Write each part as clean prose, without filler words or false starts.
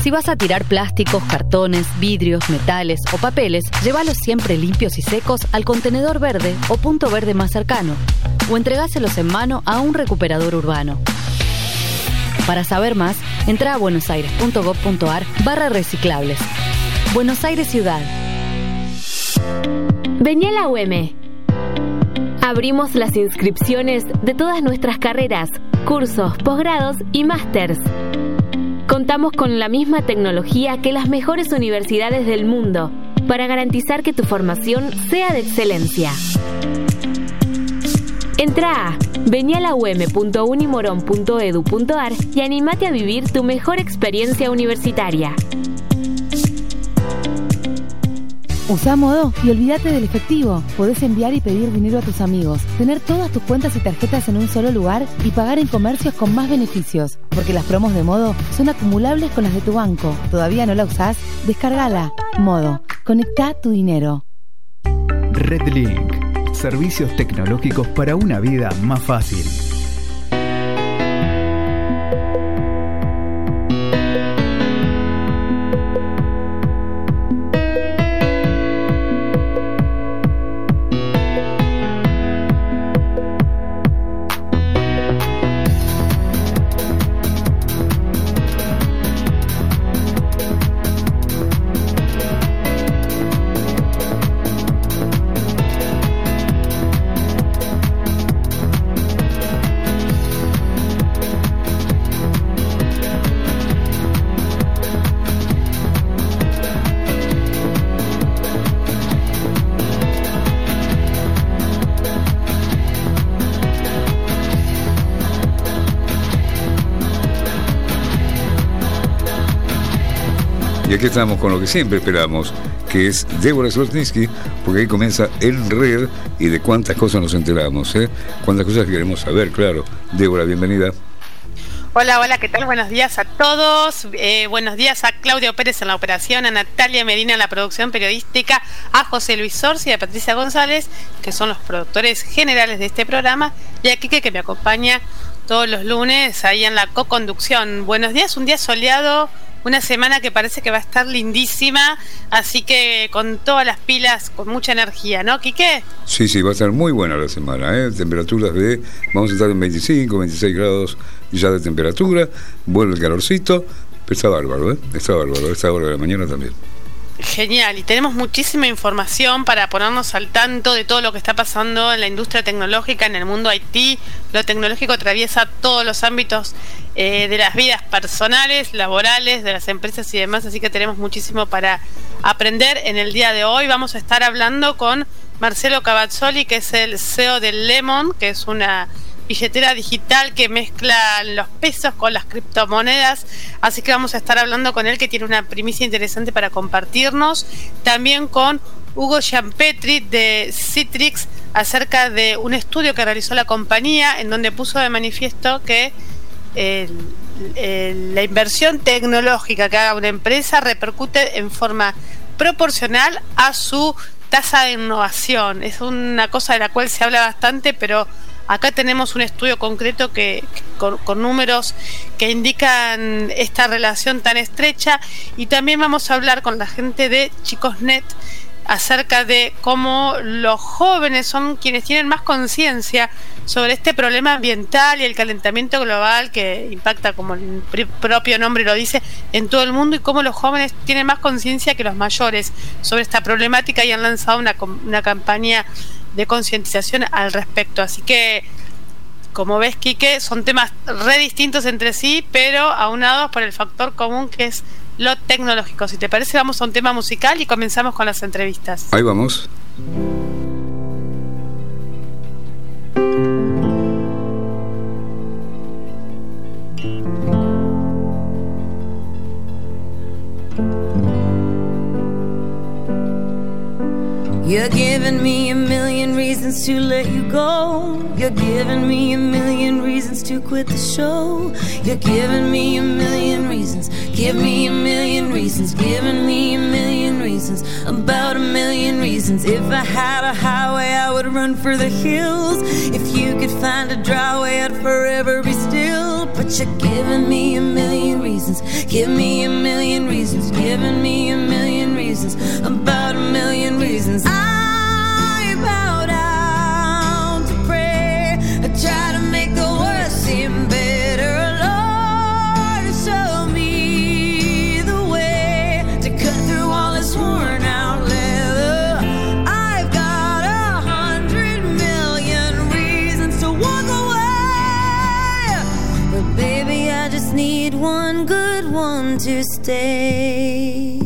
Si vas a tirar plásticos, cartones, vidrios, metales o papeles, llévalos siempre limpios y secos al contenedor verde o punto verde más cercano, o entregáselos en mano a un recuperador urbano. Para saber más, entra a buenosaires.gov.ar/reciclables. Buenos Aires Ciudad. Vení a la UM. Abrimos las inscripciones de todas nuestras carreras, cursos, posgrados y másters. Contamos con la misma tecnología que las mejores universidades del mundo para garantizar que tu formación sea de excelencia. Entra a venialaum.unimoron.edu.ar y animate a vivir tu mejor experiencia universitaria. Usa Modo y olvídate del efectivo. Podés enviar y pedir dinero a tus amigos, tener todas tus cuentas y tarjetas en un solo lugar y pagar en comercios con más beneficios. Porque las promos de Modo son acumulables con las de tu banco. ¿Todavía no la usás? Descargala. Modo. Conectá tu dinero. Redlink. Servicios tecnológicos para una vida más fácil. Y aquí estamos con lo que siempre esperamos, que es Débora Slotninsky, porque ahí comienza En Red y de cuántas cosas nos enteramos, cuántas cosas queremos saber, claro. Débora, bienvenida. Hola, ¿qué tal? Buenos días a todos. Buenos días a Claudio Pérez en la operación, a Natalia Medina en la producción periodística, a José Luis Sorsi y a Patricia González, que son los productores generales de este programa, y a Quique, que me acompaña todos los lunes ahí en la co-conducción. Buenos días, un día soleado, una semana que parece que va a estar lindísima, así que con todas las pilas, con mucha energía, ¿no, Quique? Sí, va a estar muy buena la semana, temperaturas vamos a estar en 25, 26 grados ya de temperatura, vuelve el calorcito, pero está bárbaro, está bárbaro, a esta hora de la mañana también. Genial, y tenemos muchísima información para ponernos al tanto de todo lo que está pasando en la industria tecnológica, en el mundo IT. Lo tecnológico atraviesa todos los ámbitos de las vidas personales, laborales, de las empresas y demás, así que tenemos muchísimo para aprender. En el día de hoy vamos a estar hablando con Marcelo Cavazzoli, que es el CEO de Lemon, que es una billetera digital que mezcla los pesos con las criptomonedas, así que vamos a estar hablando con él, que tiene una primicia interesante para compartirnos. También con Hugo Gianpetri de Citrix, acerca de un estudio que realizó la compañía, en donde puso de manifiesto que la inversión tecnológica que haga una empresa repercute en forma proporcional a su tasa de innovación. Es una cosa de la cual se habla bastante, pero acá tenemos un estudio concreto que con números que indican esta relación tan estrecha. Y también vamos a hablar con la gente de Chicosnet acerca de cómo los jóvenes son quienes tienen más conciencia sobre este problema ambiental y el calentamiento global que impacta, como el propio nombre lo dice, en todo el mundo, y cómo los jóvenes tienen más conciencia que los mayores sobre esta problemática y han lanzado una campaña de concientización al respecto. Así que, como ves, Quique, son temas re distintos entre sí, pero aunados por el factor común que es lo tecnológico. Si te parece, vamos a un tema musical y comenzamos con las entrevistas. Ahí vamos. You're giving me a million reasons to let you go. You're giving me a million reasons to quit the show. You're giving me a million reasons. Give me a million reasons. Giving me a million reasons. About a million reasons. If I had a highway, I would run for the hills. If you could find a dry way, I'd forever be still. But you're giving me a million reasons. reasons. Give me a million reasons. Giving me a million reasons. About a million reasons. I bow down to pray. I try to make the worst seem better. Lord, show me the way to cut through all this worn out leather. I've got 100 million reasons to walk away, but baby, I just need one good one to stay.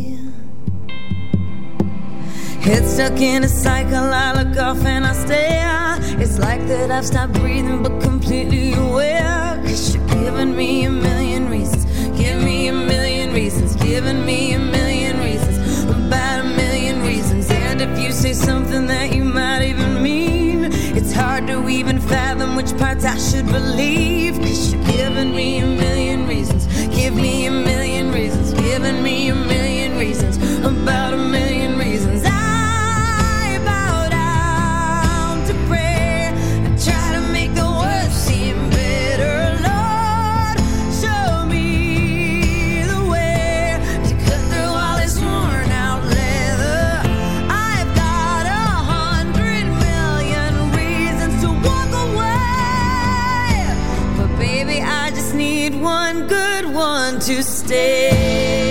Head stuck in a cycle, I look off and I stare. It's like that I've stopped breathing but completely aware. 'Cause you're giving me a million reasons. Give me a million reasons. Giving me a million reasons. About a million reasons. And if you say something that you might even mean, it's hard to even fathom which parts I should believe. 'Cause you're giving me a million reasons. Give me a million reasons. Giving me a million reasons. About a million reasons. I bow down to pray. I try to make the worst seem better. Lord, show me the way to cut through all this worn out leather. I've got 100 million reasons to walk away, but baby, I just need one good one to stay.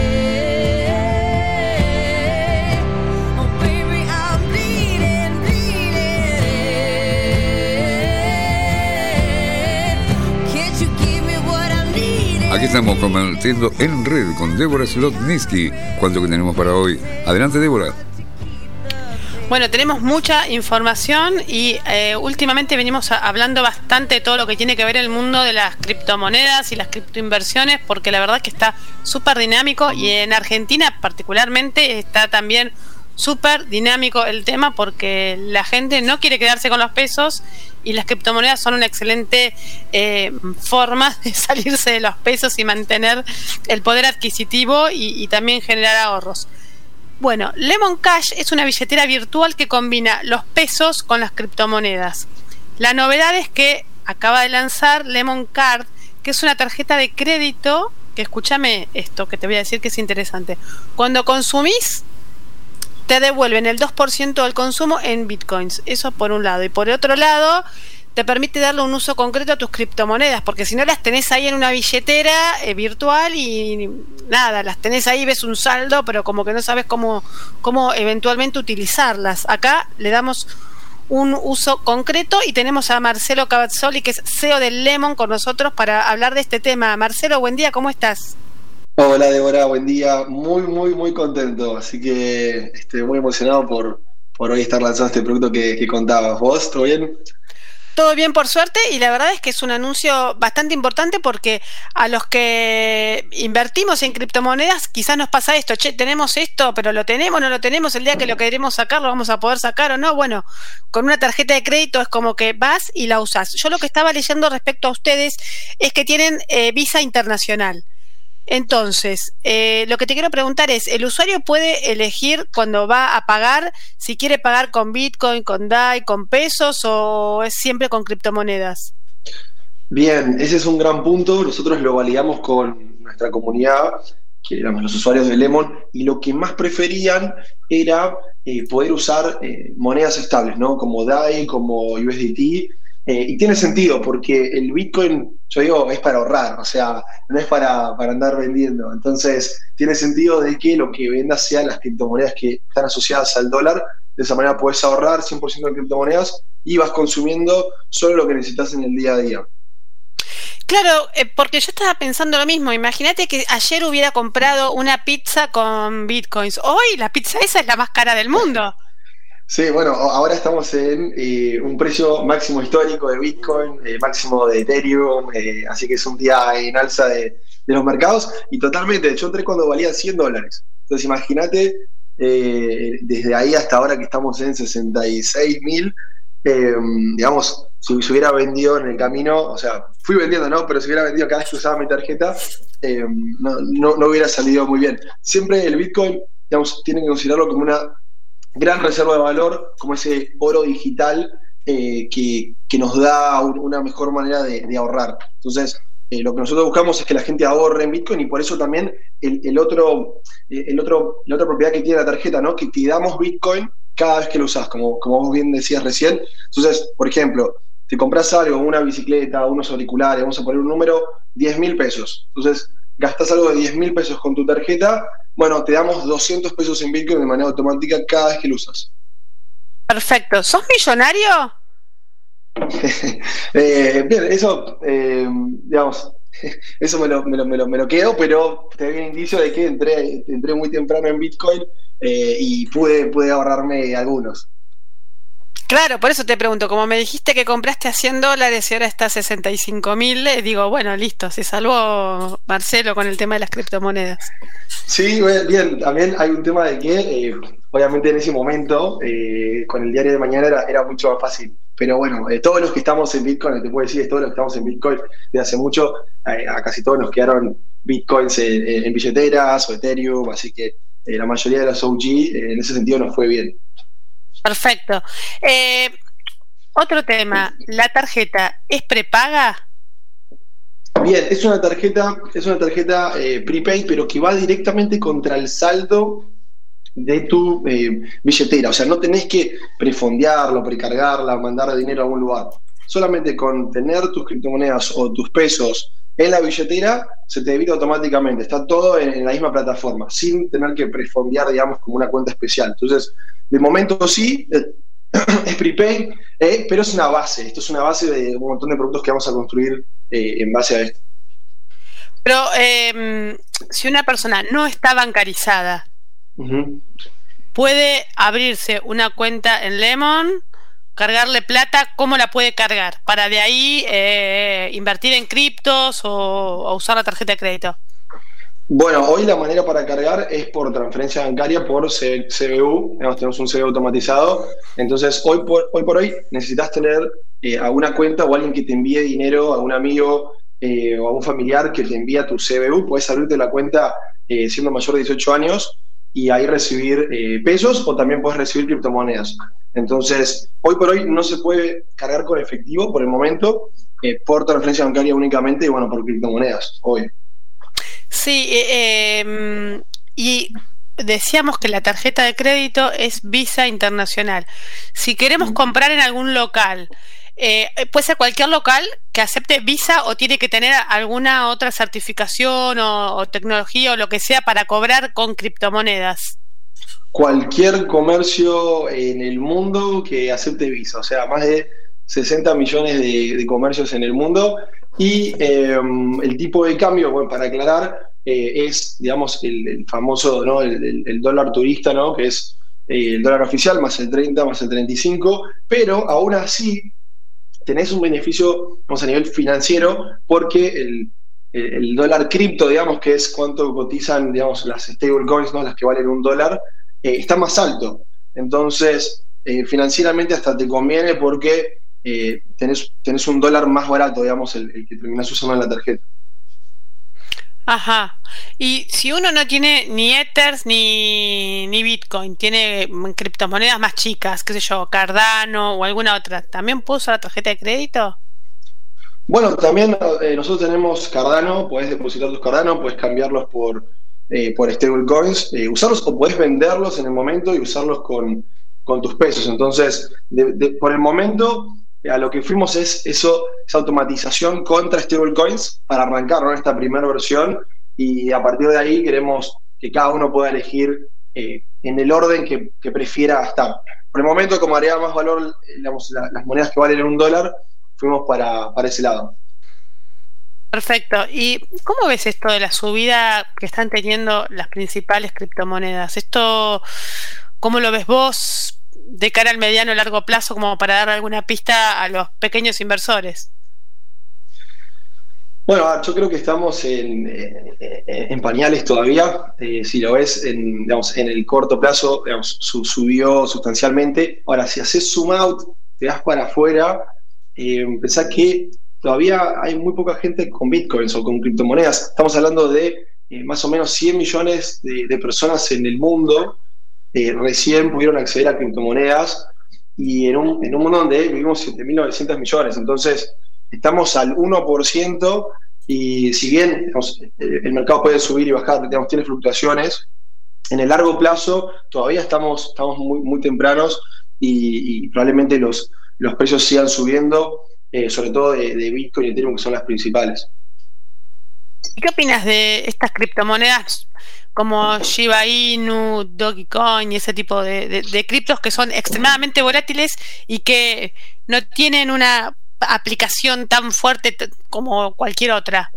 Oh baby, I'm bleeding, bleeding. Can't you give me what I'm needing? Aquí estamos compartiendo En Red con Débora Slotniski. ¿Cuánto que tenemos para hoy? Adelante, Débora. Bueno, tenemos mucha información y últimamente venimos hablando bastante de todo lo que tiene que ver el mundo de las criptomonedas y las criptoinversiones, porque la verdad que está súper dinámico, y en Argentina particularmente está también súper dinámico el tema, porque la gente no quiere quedarse con los pesos y las criptomonedas son una excelente forma de salirse de los pesos y mantener el poder adquisitivo y también generar ahorros. Bueno, Lemon Cash es una billetera virtual que combina los pesos con las criptomonedas. La novedad es que acaba de lanzar Lemon Card, que es una tarjeta de crédito, que escúchame esto que te voy a decir que es interesante. Cuando consumís, te devuelven el 2% del consumo en bitcoins. Eso por un lado. Y por otro lado, te permite darle un uso concreto a tus criptomonedas, porque si no las tenés ahí en una billetera virtual y nada, las tenés ahí, ves un saldo, pero como que no sabes cómo eventualmente utilizarlas. Acá le damos un uso concreto y tenemos a Marcelo Cavazzoli, que es CEO de Lemon, con nosotros para hablar de este tema. Marcelo, buen día, ¿cómo estás? Hola Débora, buen día, muy contento, así que muy emocionado por hoy estar lanzando este producto que contabas. ¿Vos, todo bien? Todo bien, por suerte, y la verdad es que es un anuncio bastante importante, porque a los que invertimos en criptomonedas quizás nos pasa esto: che, tenemos esto, pero lo tenemos, no lo tenemos, el día que lo queremos sacar, lo vamos a poder sacar o no. Bueno, con una tarjeta de crédito es como que vas y la usás. Yo lo que estaba leyendo respecto a ustedes es que tienen Visa Internacional. Entonces, lo que te quiero preguntar es, ¿el usuario puede elegir cuando va a pagar si quiere pagar con Bitcoin, con DAI, con pesos, o es siempre con criptomonedas? Bien, ese es un gran punto. Nosotros lo validamos con nuestra comunidad, que éramos los usuarios de Lemon, y lo que más preferían era poder usar monedas estables, ¿no? Como DAI, como USDT. Y tiene sentido, porque el Bitcoin, yo digo, es para ahorrar, o sea, no es para andar vendiendo. Entonces, tiene sentido de que lo que vendas sean las criptomonedas que están asociadas al dólar. De esa manera puedes ahorrar 100% en criptomonedas y vas consumiendo solo lo que necesitas en el día a día. Claro, porque yo estaba pensando lo mismo. Imagínate que ayer hubiera comprado una pizza con Bitcoins. Hoy la pizza esa es la más cara del mundo. Sí, bueno, ahora estamos en un precio máximo histórico de Bitcoin, máximo de Ethereum, así que es un día en alza de los mercados, y totalmente, yo entré cuando valía $100. Entonces imagínate, desde ahí hasta ahora que estamos en 66.000, digamos, si hubiera vendido en el camino, o sea, fui vendiendo, ¿no? Pero si hubiera vendido cada vez que usaba mi tarjeta, no hubiera salido muy bien. Siempre el Bitcoin, digamos, tienen que considerarlo como una gran reserva de valor, como ese oro digital que nos da una mejor manera de ahorrar. Entonces, lo que nosotros buscamos es que la gente ahorre en Bitcoin, y por eso también la otra propiedad que tiene la tarjeta, ¿no? Que te damos Bitcoin cada vez que lo usás, como vos bien decías recién. Entonces, por ejemplo, te compras algo, una bicicleta, unos auriculares, vamos a poner un número, 10.000 pesos. Entonces, gastás algo de 10.000 pesos con tu tarjeta, bueno, te damos 200 pesos en Bitcoin de manera automática cada vez que lo usas. Perfecto. ¿Sos millonario? Bien, eso, digamos, eso me lo quedo, pero te doy un indicio de que entré muy temprano en Bitcoin, y pude ahorrarme algunos. Claro, por eso te pregunto, como me dijiste que compraste a $100 y ahora está a 65.000, digo, bueno, listo, se salvó Marcelo con el tema de las criptomonedas. Sí, bien, también hay un tema de que, obviamente en ese momento, con el diario de mañana era mucho más fácil. Pero bueno, todos los que estamos en Bitcoin, te puedo decir, todos los que estamos en Bitcoin desde hace mucho, a casi todos nos quedaron Bitcoins en billeteras o Ethereum, así que la mayoría de los OG en ese sentido nos fue bien. Perfecto. Otro tema, ¿la tarjeta es prepaga? Bien, es una tarjeta prepaid, pero que va directamente contra el saldo de tu billetera. O sea, no tenés que prefondearlo, precargarla, mandar dinero a algún lugar. Solamente con tener tus criptomonedas o tus pesos en la billetera, se te debita automáticamente. Está todo en la misma plataforma, sin tener que prefondear, digamos, como una cuenta especial. Entonces, de momento sí, es prepaid, pero es una base. Esto es una base de un montón de productos que vamos a construir en base a esto. Pero si una persona no está bancarizada, puede abrirse una cuenta en Lemon, cargarle plata, ¿cómo la puede cargar? Para de ahí invertir en criptos o usar la tarjeta de crédito. Bueno, hoy la manera para cargar es por transferencia bancaria, por CBU. Tenemos un CBU automatizado. Entonces, hoy por hoy necesitas tener alguna cuenta o alguien que te envíe dinero, a un amigo o a un familiar que te envía tu CBU. Puedes abrirte la cuenta siendo mayor de 18 años y ahí recibir pesos, o también puedes recibir criptomonedas. Entonces, hoy por hoy no se puede cargar con efectivo por el momento, por transferencia bancaria únicamente, y bueno, por criptomonedas, hoy. Sí, y decíamos que la tarjeta de crédito es Visa Internacional. Si queremos comprar en algún local, ¿puede ser cualquier local que acepte Visa o tiene que tener alguna otra certificación o tecnología o lo que sea para cobrar con criptomonedas? Cualquier comercio en el mundo que acepte Visa, o sea, más de 60 millones de comercios en el mundo. Y el tipo de cambio, bueno, para aclarar, es, digamos, el famoso, ¿no? el dólar turista, ¿no? Que es el dólar oficial más el 30 más el 35, pero aún así tenés un beneficio, vamos, a nivel financiero, porque el dólar cripto, digamos, que es cuánto cotizan, digamos, las stablecoins, ¿no? Las que valen $1, está más alto. Entonces, financieramente hasta te conviene, porque tenés un dólar más barato, digamos, el que terminás usando en la tarjeta. Ajá. Y si uno no tiene ni Ethers ni Bitcoin, tiene criptomonedas más chicas, qué sé yo, Cardano o alguna otra, ¿también puedo usar la tarjeta de crédito? Bueno, también nosotros tenemos Cardano, podés depositar tus Cardano, podés cambiarlos por stablecoins, usarlos, o podés venderlos en el momento y usarlos con tus pesos. Entonces, por el momento, a lo que fuimos es esa automatización contra stablecoins para arrancar, ¿no? Esta primera versión, y a partir de ahí queremos que cada uno pueda elegir en el orden que prefiera gastar. Por el momento, como agrega más valor, digamos, las monedas que valen $1, fuimos para ese lado. Perfecto. ¿Y cómo ves esto de la subida que están teniendo las principales criptomonedas? ¿Esto cómo lo ves vos de cara al mediano y largo plazo, como para dar alguna pista a los pequeños inversores? Bueno, yo creo que estamos en pañales todavía. Si lo ves digamos, en el corto plazo, digamos, subió sustancialmente. Ahora, si haces zoom out, te das para afuera, pensá que todavía hay muy poca gente con bitcoins o con criptomonedas. Estamos hablando de más o menos 100 millones de personas en el mundo recién pudieron acceder a criptomonedas, y en un mundo donde vivimos 7.900 millones. Entonces, estamos al 1%, y si bien digamos, el mercado puede subir y bajar, digamos, tiene fluctuaciones, en el largo plazo todavía estamos muy tempranos y probablemente los precios sigan subiendo, sobre todo de Bitcoin y Ethereum, que son las principales. ¿Qué opinas de estas criptomonedas como Shiba Inu, Dogecoin y ese tipo de criptos que son extremadamente volátiles y que no tienen una aplicación tan fuerte como cualquier otra?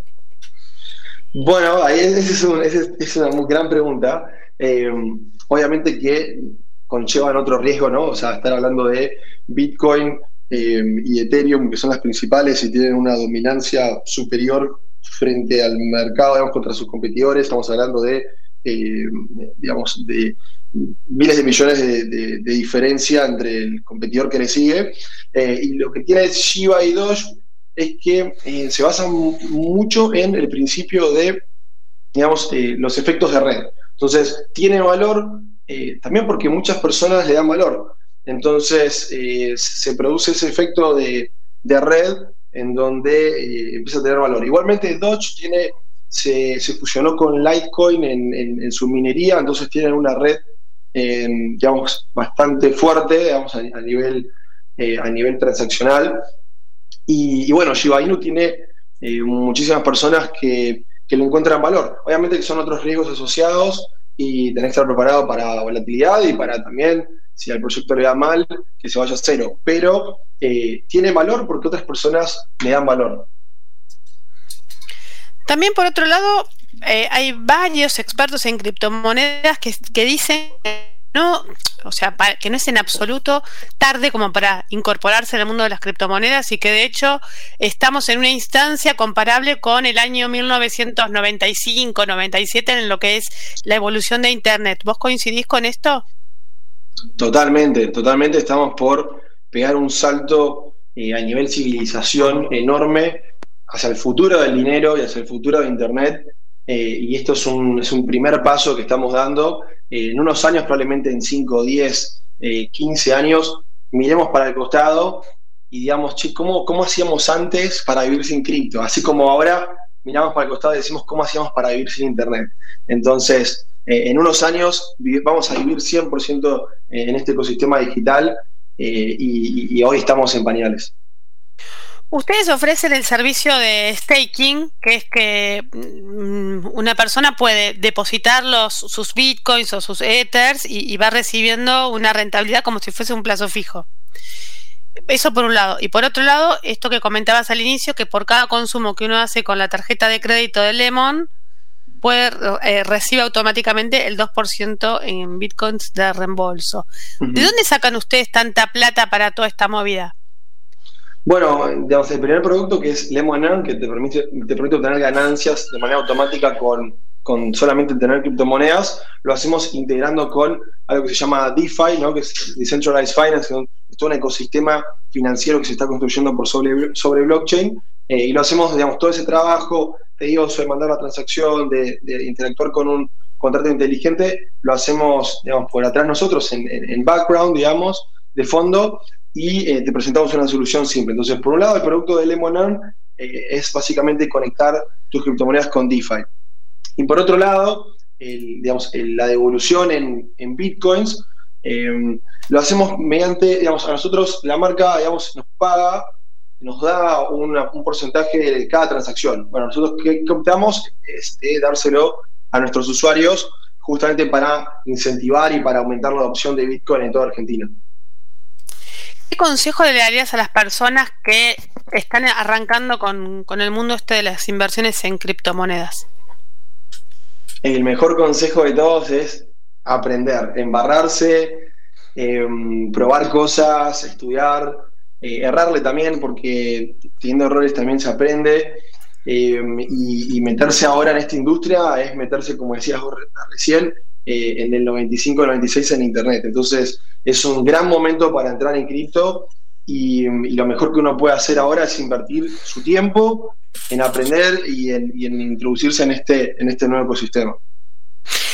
Bueno, ahí es una muy gran pregunta. Obviamente que conllevan otro riesgo, ¿no? O sea, estar hablando de Bitcoin y Ethereum, que son las principales y tienen una dominancia superior frente al mercado, digamos, contra sus competidores. Estamos hablando de digamos, de miles de millones de diferencia entre el competidor que le sigue. Y lo que tiene Shiba y Doge es que se basa mucho en el principio de, digamos, los efectos de red. Entonces, tiene valor también porque muchas personas le dan valor. Entonces, se produce ese efecto de red en donde empieza a tener valor. Igualmente, Doge se fusionó con Litecoin en su minería, entonces tienen una red, digamos, bastante fuerte, digamos, a nivel transaccional. Y bueno, Shiba Inu tiene muchísimas personas que le encuentran valor. Obviamente que son otros riesgos asociados y tenés que estar preparado para volatilidad y para también, si al proyecto le da mal, que se vaya a cero. Pero tiene valor porque otras personas le dan valor. También, por otro lado, hay varios expertos en criptomonedas que dicen no, o sea, que no es en absoluto tarde como para incorporarse al mundo de las criptomonedas y que de hecho estamos en una instancia comparable con el año 1995-97 en lo que es la evolución de Internet. ¿Vos coincidís con esto? Totalmente estamos por pegar un salto a nivel civilización enorme hacia el futuro del dinero y hacia el futuro de Internet, y esto es un primer paso que estamos dando. En unos años, probablemente en 5, 10, 15 años, miremos para el costado y digamos, che, ¿cómo hacíamos antes para vivir sin cripto? Así como ahora miramos para el costado y decimos, ¿cómo hacíamos para vivir sin Internet? Entonces, en unos años vamos a vivir 100% en este ecosistema digital, y hoy estamos en pañales. Ustedes ofrecen el servicio de staking, que es que una persona puede depositar sus bitcoins o sus ethers y va recibiendo una rentabilidad como si fuese un plazo fijo. Eso por un lado. Y por otro lado, esto que comentabas al inicio, que por cada consumo que uno hace con la tarjeta de crédito de Lemon, recibe automáticamente el 2% en bitcoins de reembolso. Uh-huh. ¿De dónde sacan ustedes tanta plata para toda esta movida? Bueno, digamos, el primer producto, que es Lemon Earn, que te permite obtener ganancias de manera automática con solamente tener criptomonedas, lo hacemos integrando con algo que se llama DeFi, ¿no? Que es Decentralized Finance, que es todo un ecosistema financiero que se está construyendo sobre blockchain, y lo hacemos, digamos, todo ese trabajo tedioso de mandar la transacción, de interactuar con un contrato inteligente, lo hacemos, digamos, por atrás nosotros, en background, digamos, de fondo, y te presentamos una solución simple. Entonces, por un lado, el producto de Lemon Earn es básicamente conectar tus criptomonedas con DeFi. Y por otro lado, la devolución en bitcoins, lo hacemos mediante, digamos, a nosotros la marca, digamos, nos paga, nos da un porcentaje de cada transacción. Bueno, nosotros ¿qué optamos? Es dárselo a nuestros usuarios justamente para incentivar y para aumentar la adopción de Bitcoin en toda Argentina. ¿Qué consejo le darías a las personas que están arrancando con el mundo de las inversiones en criptomonedas? El mejor consejo de todos es aprender, embarrarse, probar cosas, estudiar, errarle también, porque teniendo errores también se aprende, y meterse ahora en esta industria es meterse, como decías vos recién, en el 95-96 en Internet. Entonces es un gran momento para entrar en cripto, y lo mejor que uno puede hacer ahora es invertir su tiempo en aprender y en introducirse en este nuevo ecosistema.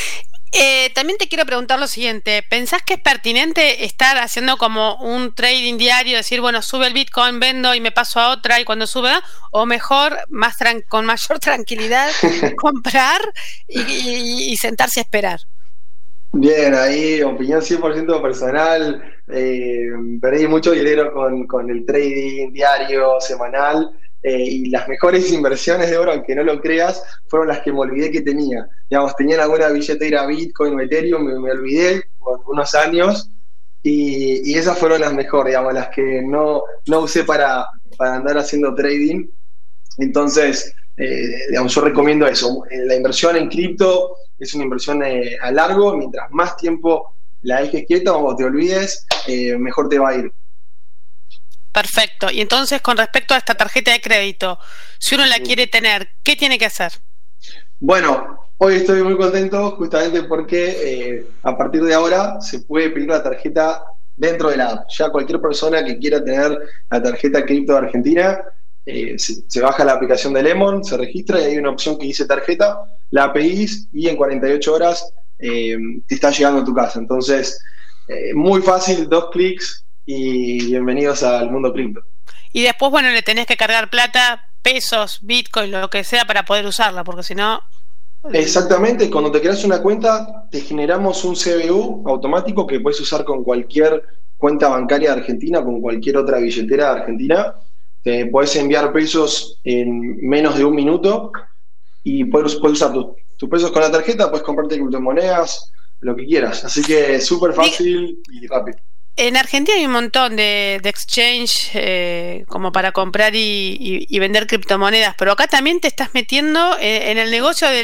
También te quiero preguntar lo siguiente, ¿pensás que es pertinente estar haciendo como un trading diario, decir, bueno, sube el Bitcoin, vendo y me paso a otra y cuando sube, o mejor, con mayor tranquilidad, comprar y sentarse a esperar? Bien, ahí opinión 100% personal, perdí mucho dinero con el trading diario, semanal, y las mejores inversiones de oro, aunque no lo creas, fueron las que me olvidé que tenía. Digamos, tenía alguna billetera Bitcoin o Ethereum, me olvidé por unos años, y esas fueron las mejores, digamos, las que no usé para andar haciendo trading. Entonces, digamos, yo recomiendo eso. La inversión en cripto es una inversión a largo. Mientras más tiempo la dejes quieta o te olvides, mejor te va a ir. Perfecto. Y entonces, con respecto a esta tarjeta de crédito, si uno la quiere tener, ¿qué tiene que hacer? Bueno, hoy estoy muy contento justamente porque a partir de ahora se puede pedir la tarjeta dentro de la app. Ya cualquier persona que quiera tener la tarjeta cripto de Argentina, se baja la aplicación de Lemon, se registra y hay una opción que dice tarjeta, la pedís y en 48 horas te está llegando a tu casa. Entonces, muy fácil, 2 clics y bienvenidos al mundo cripto. Y después, bueno, le tenés que cargar plata, pesos, Bitcoin, lo que sea, para poder usarla, porque si no... Exactamente, cuando te creas una cuenta, te generamos un CBU automático que puedes usar con cualquier cuenta bancaria de Argentina, con cualquier otra billetera de Argentina. Te puedes enviar pesos en menos de 1 minuto y puedes usar tus pesos con la tarjeta, puedes comprarte criptomonedas, lo que quieras. Así que es súper fácil y rápido. En Argentina hay un montón de exchange como para comprar y vender criptomonedas, pero acá también te estás metiendo en el negocio de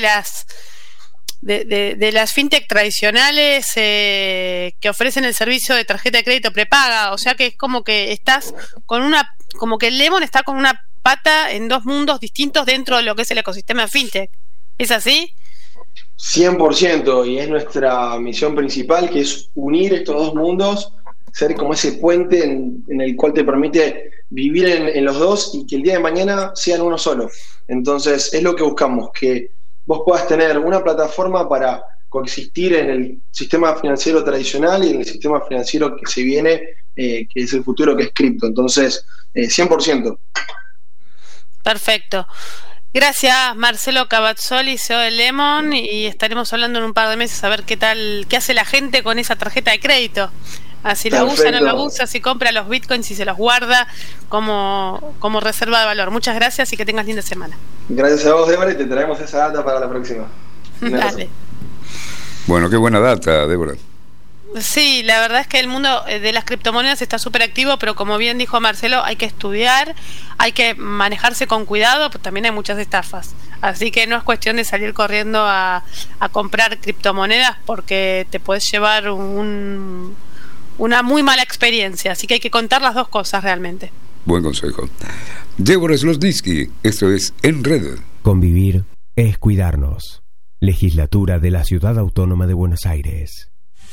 las fintech tradicionales que ofrecen el servicio de tarjeta de crédito prepaga. O sea que es como que estás como que el Lemon está con una pata en 2 mundos distintos dentro de lo que es el ecosistema fintech. ¿Es así? 100%, y es nuestra misión principal, que es unir estos 2 mundos, ser como ese puente en el cual te permite vivir en los dos y que el día de mañana sean uno solo. Entonces es lo que buscamos, que vos puedas tener una plataforma para coexistir en el sistema financiero tradicional y en el sistema financiero que se viene, que es el futuro, que es cripto. Entonces, 100%. Perfecto. Gracias, Marcelo Cavazzoli, CEO de Lemon, y estaremos hablando en un par de meses a ver qué hace la gente con esa tarjeta de crédito. Si la usa, no la usa, si compra los bitcoins, si se los guarda como reserva de valor. Muchas gracias y que tengas linda semana. Gracias a vos, Débora, y te traemos esa data para la próxima. Dale. Bueno, qué buena data, Débora. Sí, la verdad es que el mundo de las criptomonedas está súper activo, pero como bien dijo Marcelo, hay que estudiar, hay que manejarse con cuidado, pues también hay muchas estafas. Así que no es cuestión de salir corriendo a comprar criptomonedas porque te puedes llevar una muy mala experiencia. Así que hay que contar las 2 cosas realmente. Buen consejo. Débora Slosnitsky, esto es En Red. Convivir es cuidarnos. Legislatura de la Ciudad Autónoma de Buenos Aires.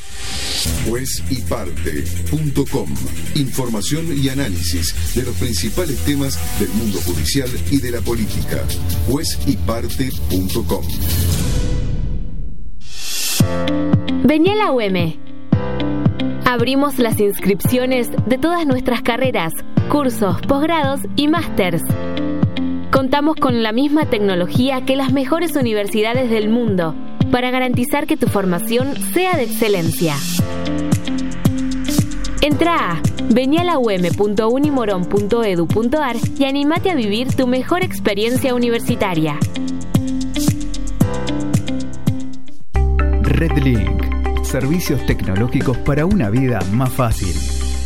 Juezyparte.com. Información y análisis de los principales temas del mundo judicial y de la política. Juezyparte.com. Vení a la UM. Abrimos las inscripciones de todas nuestras carreras, cursos, posgrados y másters. Contamos con la misma tecnología que las mejores universidades del mundo para garantizar que tu formación sea de excelencia. Entra a venialaum.unimoron.edu.ar y animate a vivir tu mejor experiencia universitaria. Redlink. Servicios tecnológicos para una vida más fácil.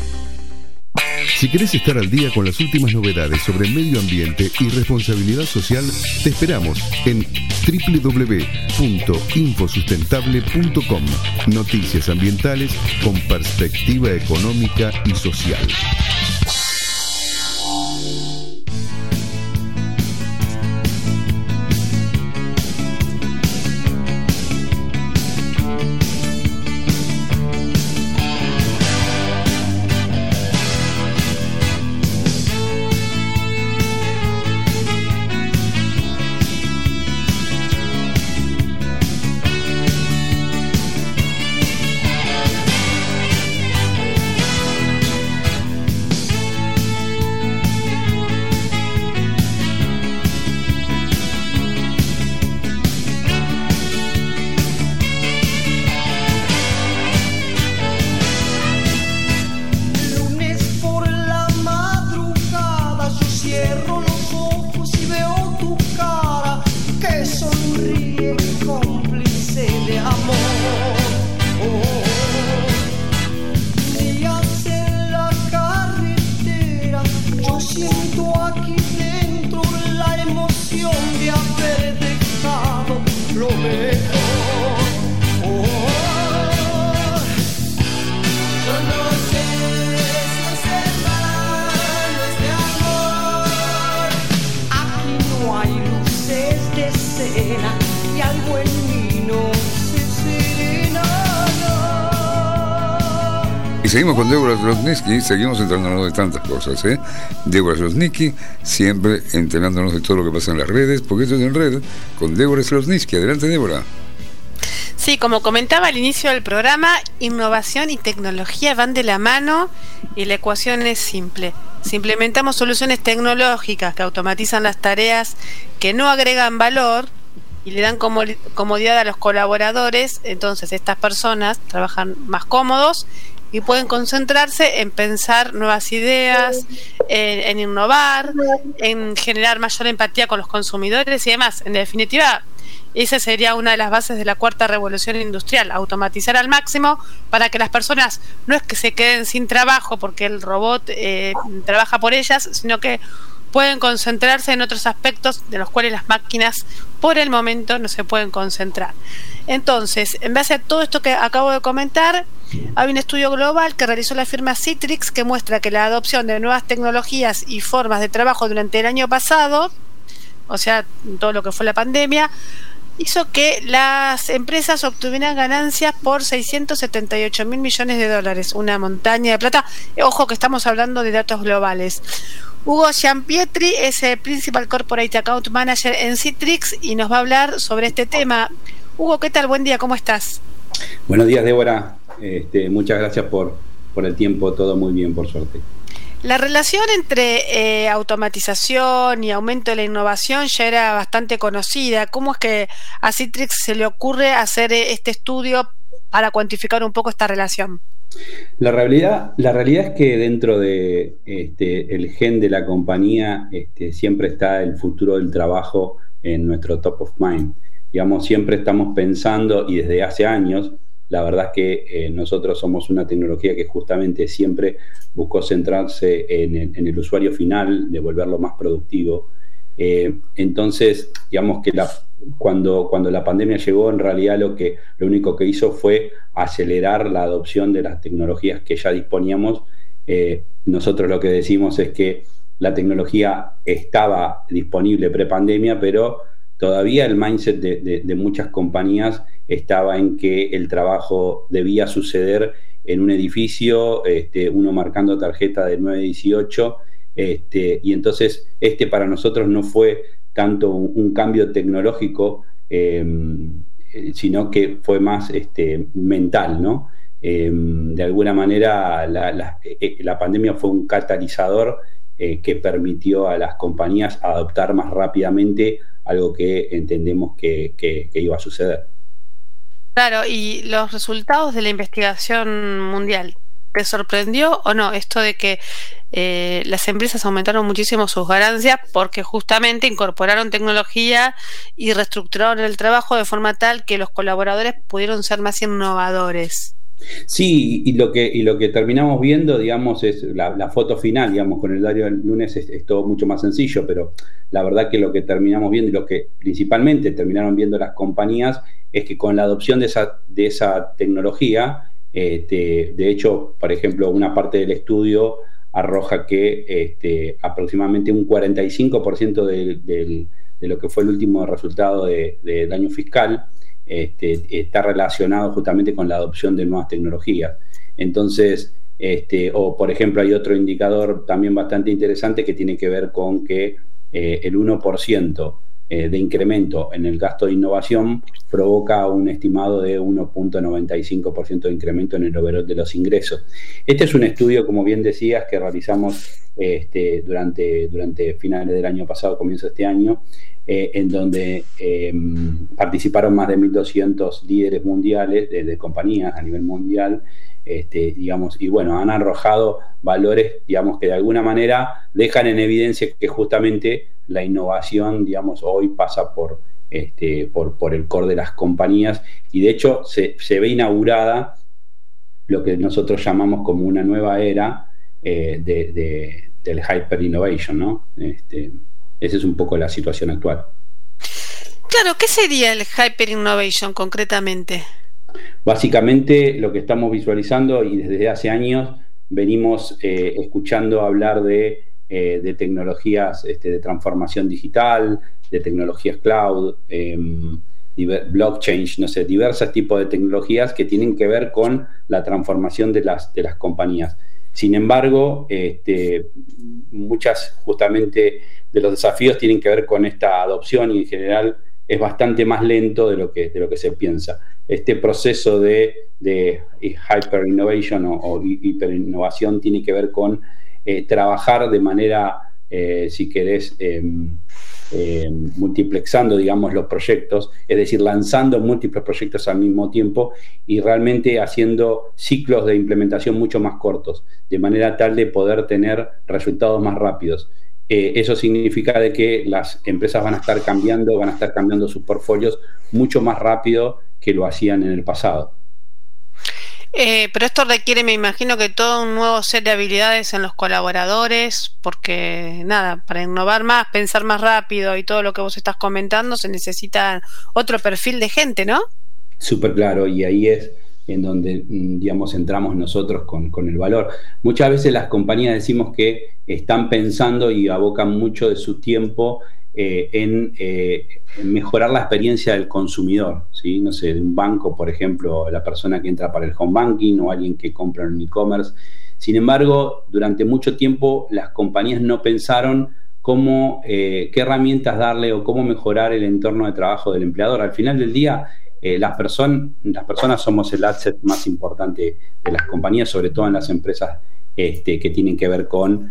Si querés estar al día con las últimas novedades sobre el medio ambiente y responsabilidad social, te esperamos en www.infosustentable.com. Noticias ambientales con perspectiva económica y social. Y seguimos con Débora Slotnicky, seguimos enterándonos de tantas cosas, ¿eh? Débora Slotnicky, siempre enterándonos de todo lo que pasa en las redes, porque esto es En Red, con Débora Slotnicky. Adelante, Débora. Sí, como comentaba al inicio del programa, innovación y tecnología van de la mano y la ecuación es simple. Si implementamos soluciones tecnológicas que automatizan las tareas que no agregan valor y le dan comodidad a los colaboradores, entonces estas personas trabajan más cómodos y pueden concentrarse en pensar nuevas ideas, en innovar, en generar mayor empatía con los consumidores y demás. En definitiva, esa sería una de las bases de la cuarta revolución industrial, automatizar al máximo para que las personas no es que se queden sin trabajo porque el robot trabaja por ellas, sino que pueden concentrarse en otros aspectos de los cuales las máquinas por el momento no se pueden concentrar. Entonces, en base a todo esto que acabo de comentar, hay un estudio global que realizó la firma Citrix que muestra que la adopción de nuevas tecnologías y formas de trabajo durante el año pasado, o sea, todo lo que fue la pandemia, hizo que las empresas obtuvieran ganancias por 678 mil millones de dólares, una montaña de plata. Ojo que estamos hablando de datos globales. Hugo Giampietri es el Principal Corporate Account Manager en Citrix y nos va a hablar sobre este tema. Hugo, ¿qué tal? Buen día, ¿cómo estás? Buenos días, Débora. Muchas gracias por el tiempo, todo muy bien, por suerte. La relación entre automatización y aumento de la innovación ya era bastante conocida. ¿Cómo es que a Citrix se le ocurre hacer este estudio para cuantificar un poco esta relación? La realidad es que dentro de el gen de la compañía siempre está el futuro del trabajo en nuestro top of mind. Digamos, siempre estamos pensando, y desde hace años, la verdad es que nosotros somos una tecnología que justamente siempre buscó centrarse en el usuario final, de volverlo más productivo. Entonces, digamos que cuando la pandemia llegó, en realidad lo único que hizo fue acelerar la adopción de las tecnologías que ya disponíamos. Nosotros lo que decimos es que la tecnología estaba disponible pre-pandemia, pero todavía el mindset de muchas compañías estaba en que el trabajo debía suceder en un edificio, uno marcando tarjeta de 918, y entonces para nosotros no fue tanto un cambio tecnológico, sino que fue más mental, ¿no? De alguna manera la pandemia fue un catalizador que permitió a las compañías adoptar más rápidamente algo que entendemos que iba a suceder. Claro, y los resultados de la investigación mundial, ¿te sorprendió o no esto de que las empresas aumentaron muchísimo sus ganancias porque justamente incorporaron tecnología y reestructuraron el trabajo de forma tal que los colaboradores pudieron ser más innovadores? Sí, y lo que terminamos viendo, digamos, es la foto final, digamos, con el diario del lunes es todo mucho más sencillo, pero la verdad que lo que terminamos viendo y lo que principalmente terminaron viendo las compañías es que con la adopción de esa tecnología, de hecho, por ejemplo, una parte del estudio arroja que aproximadamente un 45% de lo que fue el último resultado del año fiscal está relacionado justamente con la adopción de nuevas tecnologías. Entonces, o por ejemplo, hay otro indicador también bastante interesante que tiene que ver con que el 1% de incremento en el gasto de innovación provoca un estimado de 1.95% de incremento en el overall de los ingresos. Este es un estudio, como bien decías, que realizamos durante finales del año pasado, comienzo de este año, en donde participaron más de 1.200 líderes mundiales de compañías a nivel mundial, digamos, y bueno, han arrojado valores, digamos, que de alguna manera dejan en evidencia que justamente la innovación, digamos, hoy pasa por el core de las compañías, y de hecho se ve inaugurada lo que nosotros llamamos como una nueva era del hyper innovation, ¿no? Esa es un poco la situación actual. Claro, ¿qué sería el hyper innovation concretamente? Básicamente lo que estamos visualizando, y desde hace años venimos escuchando hablar de tecnologías de transformación digital, de tecnologías cloud, blockchain, no sé, diversos tipos de tecnologías que tienen que ver con la transformación de las compañías. Sin embargo, muchas justamente de los desafíos tienen que ver con esta adopción y en general es bastante más lento de lo que se piensa. Este proceso de hyper innovation o hiperinnovación tiene que ver con trabajar de manera, si querés, multiplexando, digamos, los proyectos, es decir, lanzando múltiples proyectos al mismo tiempo y realmente haciendo ciclos de implementación mucho más cortos, de manera tal de poder tener resultados más rápidos. Eso significa de que las empresas van a estar cambiando sus portfolios mucho más rápido que lo hacían en el pasado. Pero esto requiere, me imagino, que todo un nuevo set de habilidades en los colaboradores, porque nada, para innovar más, pensar más rápido y todo lo que vos estás comentando, se necesita otro perfil de gente, ¿no? Súper claro, y ahí es en donde, digamos, entramos nosotros con el valor. Muchas veces las compañías decimos que están pensando y abocan mucho de su tiempo en mejorar la experiencia del consumidor, ¿sí? No sé, de un banco, por ejemplo, la persona que entra para el home banking o alguien que compra en un e-commerce. Sin embargo, durante mucho tiempo las compañías no pensaron qué herramientas darle o cómo mejorar el entorno de trabajo del empleador. Al final del día, las personas somos el asset más importante de las compañías, sobre todo en las empresas que tienen que ver con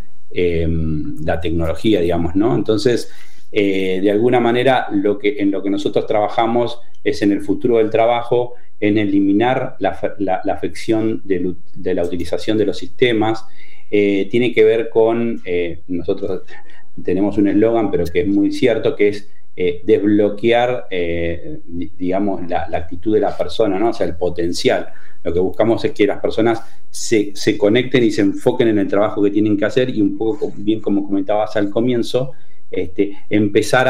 la tecnología, digamos, ¿no? Entonces, de alguna manera, en lo que nosotros trabajamos es en el futuro del trabajo, en eliminar la fricción de la utilización de los sistemas. Tiene que ver con, nosotros tenemos un eslogan, pero que es muy cierto, que es desbloquear, digamos, la actitud de la persona, ¿no? O sea, el potencial. Lo que buscamos es que las personas se conecten y se enfoquen en el trabajo que tienen que hacer y un poco, bien como comentabas al comienzo, empezar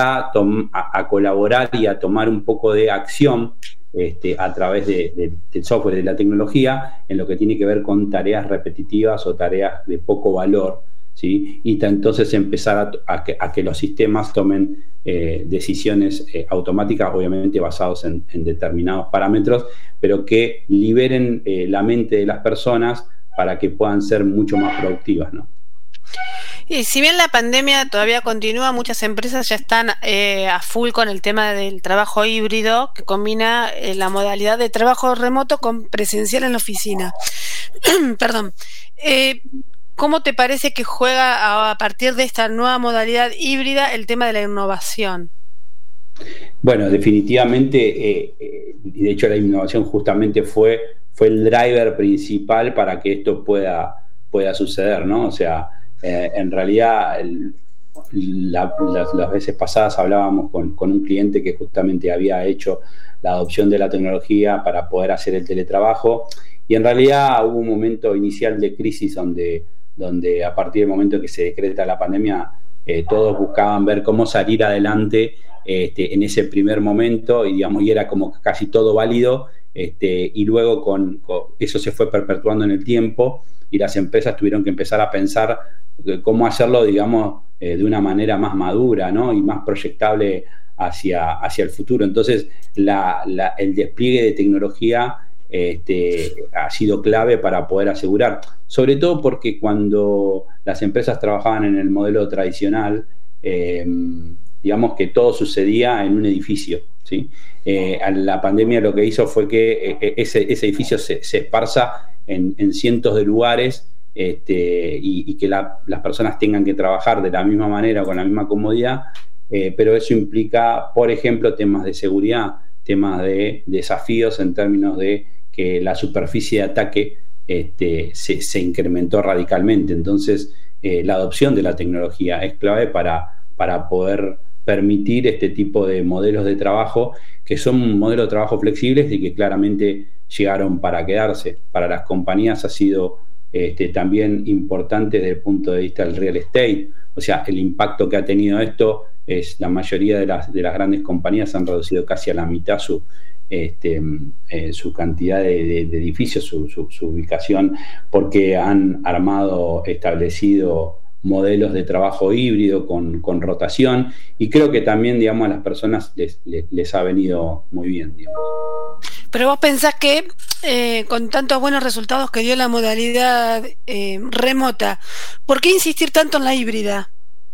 a colaborar y a tomar un poco de acción a través del software, de la tecnología, en lo que tiene que ver con tareas repetitivas o tareas de poco valor, ¿sí? Y entonces empezar a que los sistemas tomen decisiones automáticas, obviamente basados en determinados parámetros, pero que liberen la mente de las personas para que puedan ser mucho más productivas, ¿no? Y si bien la pandemia todavía continúa, muchas empresas ya están a full con el tema del trabajo híbrido, que combina la modalidad de trabajo remoto con presencial en la oficina. Perdón. ¿Cómo te parece que juega a partir de esta nueva modalidad híbrida el tema de la innovación? Bueno, definitivamente, y de hecho la innovación justamente fue el driver principal para que esto pueda suceder, ¿no? O sea, en realidad las veces pasadas hablábamos con un cliente que justamente había hecho la adopción de la tecnología para poder hacer el teletrabajo, y en realidad hubo un momento inicial de crisis donde a partir del momento que se decreta la pandemia, todos buscaban ver cómo salir adelante en ese primer momento, y digamos, y era como casi todo válido, y luego con eso se fue perpetuando en el tiempo, y las empresas tuvieron que empezar a pensar cómo hacerlo, digamos, de una manera más madura, ¿no? Y más proyectable hacia el futuro. Entonces, el despliegue de tecnología ha sido clave para poder asegurar, sobre todo porque cuando las empresas trabajaban en el modelo tradicional, digamos que todo sucedía en un edificio, ¿sí? La pandemia lo que hizo fue que ese edificio se esparza en cientos de lugares, y que las personas tengan que trabajar de la misma manera o con la misma comodidad, pero eso implica, por ejemplo, temas de seguridad, temas de desafíos en términos de que la superficie de ataque se incrementó radicalmente. Entonces, la adopción de la tecnología es clave para poder permitir este tipo de modelos de trabajo, que son modelos de trabajo flexibles y que claramente llegaron para quedarse. Para las compañías ha sido también importante desde el punto de vista del real estate. O sea, el impacto que ha tenido esto es la mayoría de las grandes compañías han reducido casi a la mitad su cantidad de edificios, su ubicación, porque han establecido modelos de trabajo híbrido con rotación, y creo que también, digamos, a las personas les ha venido muy bien, digamos. Pero vos pensás que con tantos buenos resultados que dio la modalidad remota, ¿por qué insistir tanto en la híbrida?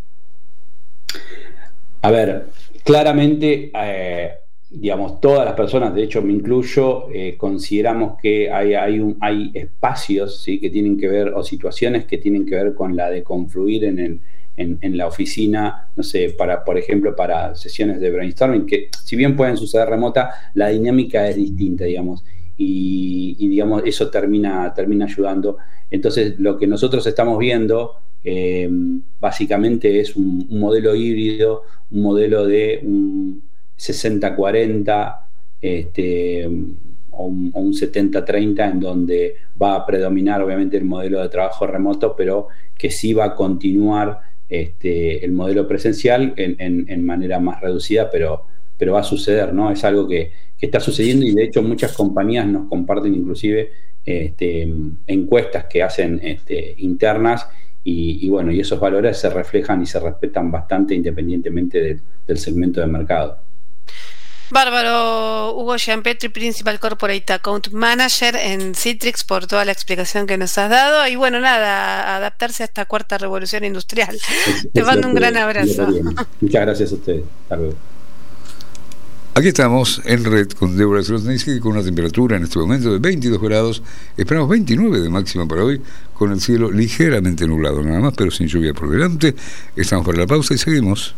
A ver, claramente, digamos, todas las personas, de hecho me incluyo, consideramos que hay espacios, ¿sí?, que tienen que ver, o situaciones que tienen que ver con la de confluir en la oficina, no sé, por ejemplo, para sesiones de brainstorming, que si bien pueden suceder remota, la dinámica es distinta, digamos, y digamos, eso termina ayudando. Entonces, lo que nosotros estamos viendo básicamente es un modelo híbrido, un modelo de un 60-40 o un 70-30, en donde va a predominar obviamente el modelo de trabajo remoto, pero que sí va a continuar el modelo presencial en manera más reducida, pero va a suceder, ¿no? Es algo que está sucediendo, y de hecho muchas compañías nos comparten inclusive encuestas que hacen internas, y bueno, y esos valores se reflejan y se respetan bastante independientemente del segmento de mercado. Bárbaro. Hugo Gianpetri, Principal Corporate Account Manager en Citrix, por toda la explicación que nos has dado. Y bueno, nada, adaptarse a esta cuarta revolución industrial. Te mando un gran abrazo. Muchas gracias a ustedes. Hasta luego. Aquí estamos en red con Débora Slotninsky, con una temperatura en este momento de 22 grados. Esperamos 29 de máxima para hoy, con el cielo ligeramente nublado nada más, pero sin lluvia por delante. Estamos para la pausa y seguimos.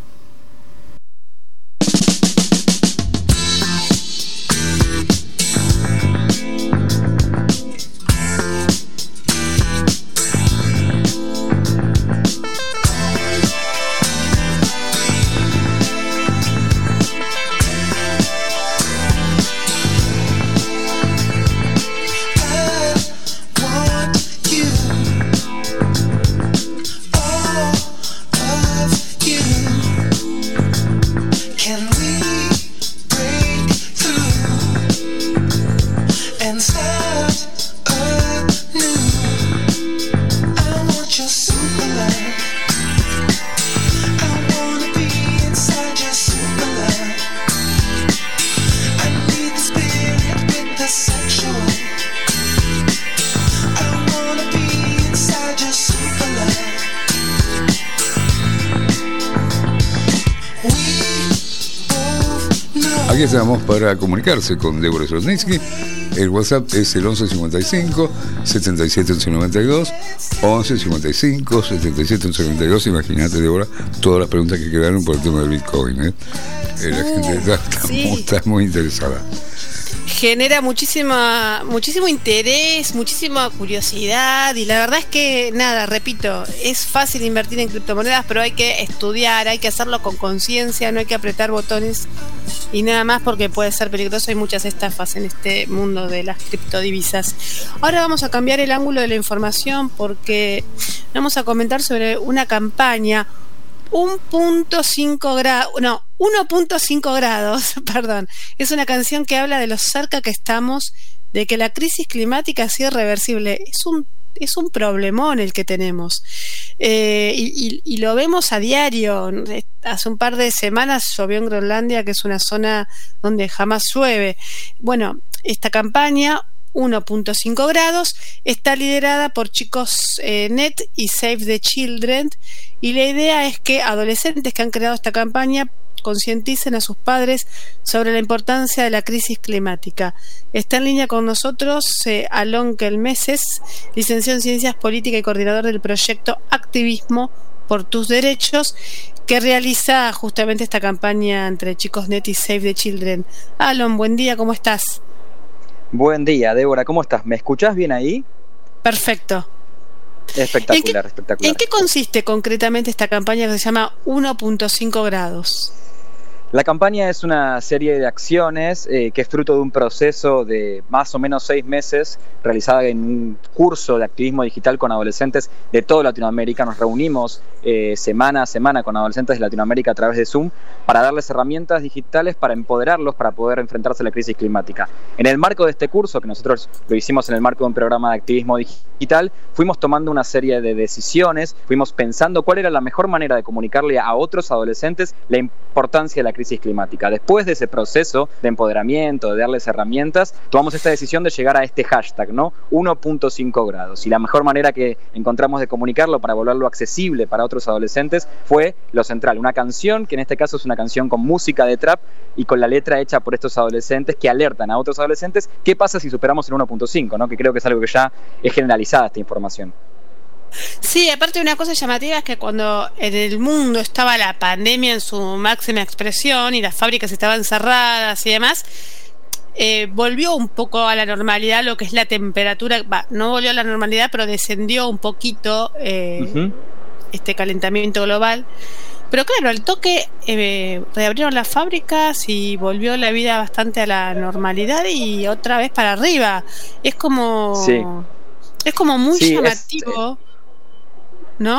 Aquí estamos para comunicarse con Débora Slotninsky. El WhatsApp es el 1155 77 11 92, 1155 77 11 92. Imagínate, Débora, todas las preguntas que quedaron por el tema del Bitcoin. La gente está muy interesada. Genera muchísimo interés, muchísima curiosidad, y la verdad es que, nada, repito, es fácil invertir en criptomonedas, pero hay que estudiar, hay que hacerlo con conciencia, no hay que apretar botones y nada más, porque puede ser peligroso. Hay muchas estafas en este mundo de las criptodivisas. Ahora vamos a cambiar el ángulo de la información, porque vamos a comentar sobre una campaña 1.5 grados, perdón. Es una canción que habla de lo cerca que estamos de que la crisis climática es irreversible. Es un problemón el que tenemos. Y lo vemos a diario. Hace un par de semanas llovió en Groenlandia, que es una zona donde jamás llueve. Bueno, esta campaña 1.5 grados está liderada por Chicos Net y Save the Children, y la idea es que adolescentes que han creado esta campaña concienticen a sus padres sobre la importancia de la crisis climática. Está en línea con nosotros Alon Kelmeses, licenciado en Ciencias Políticas y coordinador del proyecto Activismo por tus Derechos, que realiza justamente esta campaña entre Chicos Net y Save the Children. Alon, buen día, ¿cómo estás? Buen día, Débora, ¿cómo estás? ¿Me escuchás bien ahí? Perfecto. Espectacular, espectacular. ¿En qué consiste concretamente esta campaña que se llama 1.5 grados? La campaña es una serie de acciones que es fruto de un proceso de más o menos 6 meses realizada en un curso de activismo digital con adolescentes de toda Latinoamérica. Nos reunimos semana a semana con adolescentes de Latinoamérica a través de Zoom para darles herramientas digitales para empoderarlos para poder enfrentarse a la crisis climática. En el marco de este curso, que nosotros lo hicimos en el marco de un programa de activismo digital, fuimos tomando una serie de decisiones, fuimos pensando cuál era la mejor manera de comunicarle a otros adolescentes la importancia de la crisis climática. Después de ese proceso de empoderamiento, de darles herramientas, tomamos esta decisión de llegar a este hashtag, ¿no? 1.5 grados. Y la mejor manera que encontramos de comunicarlo para volverlo accesible para otros adolescentes fue lo central, una canción que en este caso es una canción con música de trap y con la letra hecha por estos adolescentes que alertan a otros adolescentes qué pasa si superamos el 1.5, ¿no? Que creo que es algo que ya es generalizada esta información. Sí, aparte una cosa llamativa es que cuando en el mundo estaba la pandemia en su máxima expresión y las fábricas estaban cerradas y demás, volvió un poco a la normalidad lo que es la temperatura, no volvió a la normalidad, pero descendió un poquito este calentamiento global. Pero claro, al toque reabrieron las fábricas y volvió la vida bastante a la normalidad y otra vez para arriba. Es como muy llamativo, ¿no?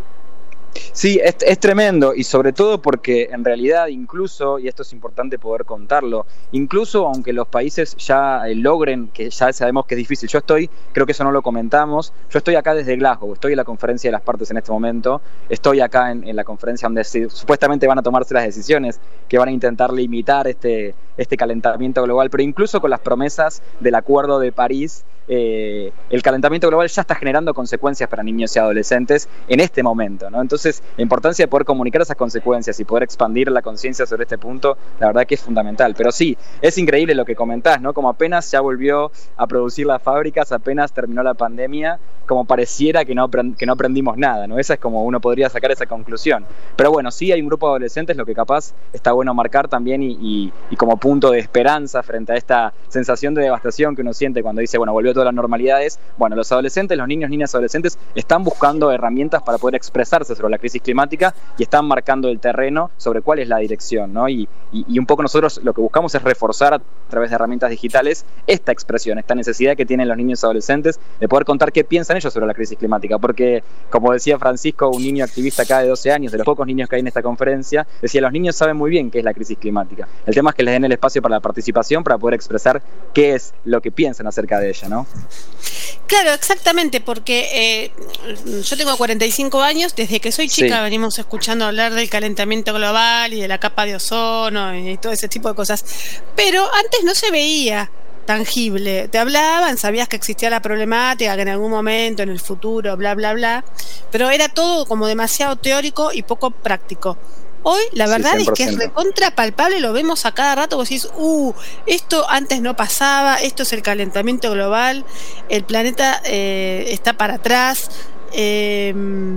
Sí, es tremendo, y sobre todo porque en realidad incluso, y esto es importante poder contarlo, incluso aunque los países ya logren, que ya sabemos que es difícil, creo que eso no lo comentamos, yo estoy acá desde Glasgow, estoy en la conferencia de las partes en este momento, estoy acá en la conferencia donde supuestamente van a tomarse las decisiones que van a intentar limitar este calentamiento global, pero incluso con las promesas del Acuerdo de París, el calentamiento global ya está generando consecuencias para niños y adolescentes en este momento, ¿no? Entonces, la importancia de poder comunicar esas consecuencias y poder expandir la conciencia sobre este punto, la verdad que es fundamental. Pero sí, es increíble lo que comentás, ¿no? Como apenas ya volvió a producir las fábricas, apenas terminó la pandemia, como pareciera que no aprendimos nada, ¿no? Esa es como uno podría sacar esa conclusión. Pero bueno, sí hay un grupo de adolescentes, lo que capaz está bueno marcar también y como punto de esperanza frente a esta sensación de devastación que uno siente cuando dice, bueno, volvió toda la normalidad, bueno, los adolescentes, los niños, niñas, adolescentes están buscando herramientas para poder expresarse sobre la crisis climática y están marcando el terreno sobre cuál es la dirección, ¿no? Y un poco nosotros lo que buscamos es reforzar a través de herramientas digitales esta expresión, esta necesidad que tienen los niños y adolescentes de poder contar qué piensan ellos sobre la crisis climática, porque como decía Francisco, un niño activista acá de 12 años, de los pocos niños que hay en esta conferencia, decía, los niños saben muy bien qué es la crisis climática, el tema es que les den el espacio para la participación, para poder expresar qué es lo que piensan acerca de ella, ¿no? Claro, exactamente, porque yo tengo 45 años, desde que soy chica venimos escuchando hablar del calentamiento global y de la capa de ozono y todo ese tipo de cosas, pero antes no se veía tangible, te hablaban, sabías que existía la problemática, que en algún momento, en el futuro, bla, bla, bla, pero era todo como demasiado teórico y poco práctico. Hoy la verdad es que es recontra palpable, lo vemos a cada rato, vos decís, esto antes no pasaba, esto es el calentamiento global, el planeta está para atrás, y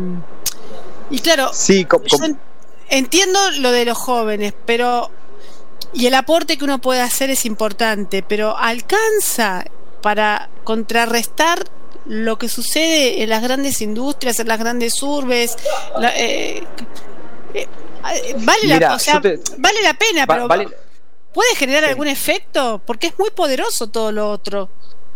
claro, yo entiendo lo de los jóvenes, pero y el aporte que uno puede hacer es importante, pero alcanza para contrarrestar lo que sucede en las grandes industrias, en las grandes urbes, vale la pena, pero ¿puede generar algún efecto? Porque es muy poderoso todo lo otro.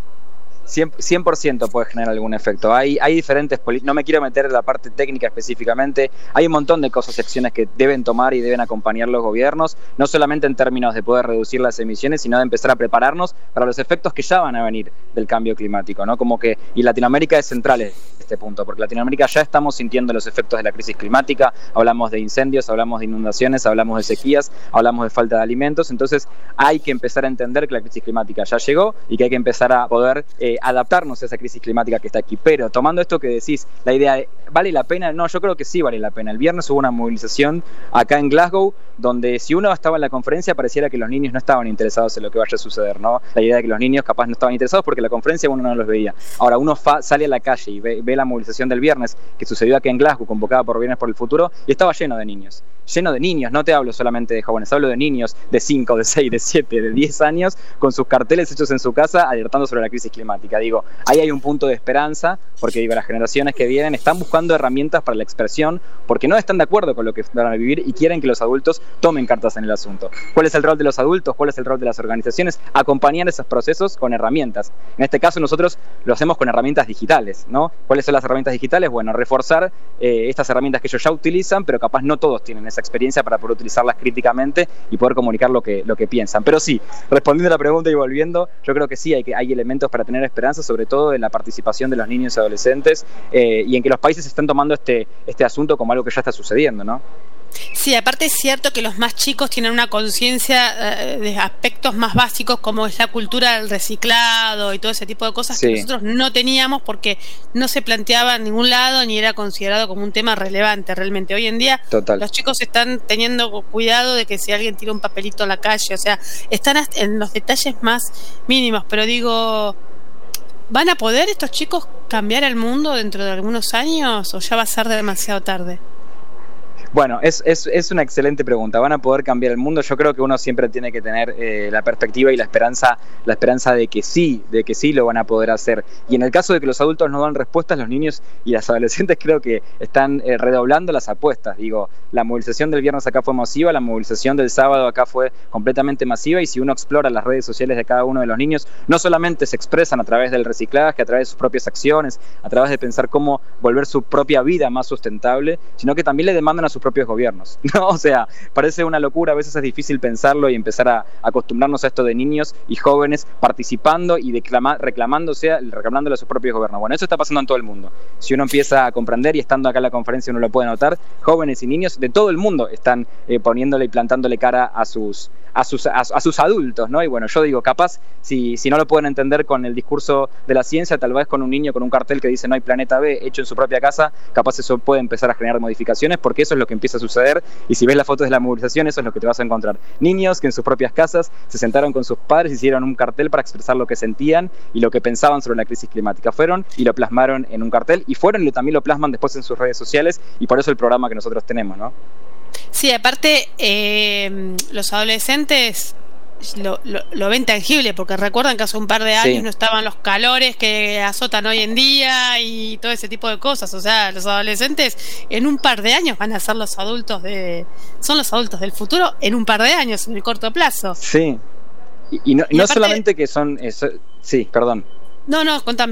100% puede generar algún efecto. Hay diferentes no me quiero meter en la parte técnica específicamente, hay un montón de cosas y acciones que deben tomar y deben acompañar los gobiernos, no solamente en términos de poder reducir las emisiones, sino de empezar a prepararnos para los efectos que ya van a venir del cambio climático, ¿no? Como que, y Latinoamérica es central en este punto, porque Latinoamérica ya estamos sintiendo los efectos de la crisis climática, hablamos de incendios, hablamos de inundaciones, hablamos de sequías, hablamos de falta de alimentos, entonces hay que empezar a entender que la crisis climática ya llegó y que hay que empezar a poder adaptarnos a esa crisis climática que está aquí. Pero tomando esto que decís, la idea de ¿vale la pena? No, yo creo que sí vale la pena. El viernes hubo una movilización acá en Glasgow donde si uno estaba en la conferencia pareciera que los niños no estaban interesados en lo que vaya a suceder, ¿no? La idea de que los niños capaz no estaban interesados porque la conferencia uno no los veía. Ahora uno sale a la calle y ve la movilización del viernes que sucedió aquí en Glasgow, convocada por Viernes por el Futuro, y estaba lleno de niños, no te hablo solamente de jóvenes, hablo de niños de 5, de 6, de 7, de 10 años con sus carteles hechos en su casa alertando sobre la crisis climática. climática. Digo, ahí hay un punto de esperanza, porque digo, las generaciones que vienen están buscando herramientas para la expresión, porque no están de acuerdo con lo que van a vivir y quieren que los adultos tomen cartas en el asunto. ¿Cuál es el rol de los adultos? ¿Cuál es el rol de las organizaciones? Acompañar esos procesos con herramientas. En este caso nosotros lo hacemos con herramientas digitales, ¿no? ¿Cuáles son las herramientas digitales? Bueno, reforzar estas herramientas que ellos ya utilizan, pero capaz no todos tienen esa experiencia para poder utilizarlas críticamente y poder comunicar lo que piensan. Pero sí, respondiendo a la pregunta y volviendo, yo creo que sí hay elementos para tener esperanza, sobre todo en la participación de los niños y adolescentes, y en que los países están tomando este asunto como algo que ya está sucediendo, ¿no? Sí, aparte es cierto que los más chicos tienen una conciencia de aspectos más básicos, como es la cultura del reciclado y todo ese tipo de cosas que nosotros no teníamos, porque no se planteaba en ningún lado ni era considerado como un tema relevante realmente. Hoy en día los chicos están teniendo cuidado de que si alguien tira un papelito en la calle, o sea, están en los detalles más mínimos, pero digo, ¿van a poder estos chicos cambiar el mundo dentro de algunos años o ya va a ser demasiado tarde? Bueno, es una excelente pregunta. ¿Van a poder cambiar el mundo? Yo creo que uno siempre tiene que tener la perspectiva y la esperanza de que sí lo van a poder hacer. Y en el caso de que los adultos no dan respuestas, los niños y las adolescentes creo que están redoblando las apuestas. Digo, la movilización del viernes acá fue masiva, la movilización del sábado acá fue completamente masiva, y si uno explora las redes sociales de cada uno de los niños, no solamente se expresan a través del reciclaje, a través de sus propias acciones, a través de pensar cómo volver su propia vida más sustentable, sino que también le demandan a sus propios gobiernos, ¿no? O sea, parece una locura, a veces es difícil pensarlo y empezar a acostumbrarnos a esto de niños y jóvenes participando y reclamándole a sus propios gobiernos. Bueno, eso está pasando en todo el mundo. Si uno empieza a comprender, y estando acá en la conferencia uno lo puede notar, jóvenes y niños de todo el mundo están poniéndole y plantándole cara a sus adultos, ¿no? Y bueno, yo digo, capaz, si no lo pueden entender con el discurso de la ciencia, tal vez con un niño con un cartel que dice no hay planeta B hecho en su propia casa, capaz eso puede empezar a generar modificaciones, porque eso es lo que empieza a suceder, y si ves las fotos de la movilización, eso es lo que te vas a encontrar. Niños que en sus propias casas se sentaron con sus padres, hicieron un cartel para expresar lo que sentían y lo que pensaban sobre la crisis climática. Fueron y lo plasmaron en un cartel, y también lo plasman después en sus redes sociales, y por eso el programa que nosotros tenemos, ¿no? Sí, aparte los adolescentes lo ven tangible, porque recuerdan que hace un par de años no estaban los calores que azotan hoy en día y todo ese tipo de cosas. O sea, los adolescentes en un par de años van a ser los adultos son los adultos del futuro en un par de años, en el corto plazo. Sí, y no aparte, solamente que son sí, perdón. No, contame.